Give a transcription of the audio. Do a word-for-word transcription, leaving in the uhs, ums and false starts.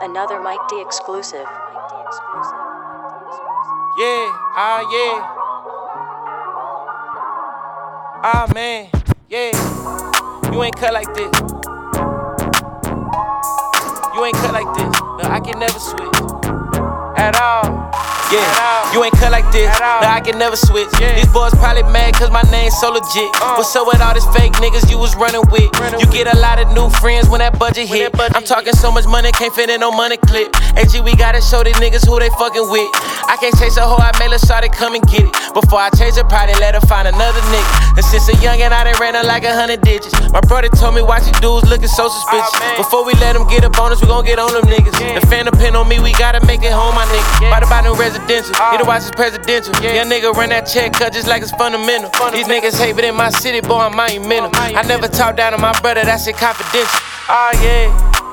Another Mike D exclusive. Yeah, ah, yeah. Ah, man, yeah. You ain't cut like this. You ain't cut like this. No, I can never switch. At all. Yeah, you ain't cut like this. No, I can never switch. Yeah. These boys probably mad cause my name's so legit. Uh. What's up with all these fake niggas you was running with? Running you with. Get a lot of new friends when that budget when hit. That budget I'm talking hit. So much money, can't fit in no money clip. A G, we gotta show these niggas who they fucking with. I can't chase a hoe, I made her shawty come and get it. Before I chase her, probably let her find another nigga. And since a youngin', I done ran her like a hundred digits. My brother told me watch these dudes looking so suspicious. Oh, before we let them get a bonus, we gon' get on them niggas. Yeah. The fan depend on me, we gotta make it home, my nigga. Yeah. By the bottom residential, uh. Need to watch his presidential. Yeah. Young nigga run that check cut just like it's fundamental. fundamental. These niggas hate, but in my city, boy, I'm monumental. I never talk down to my brother, that shit confidential. Oh, yeah.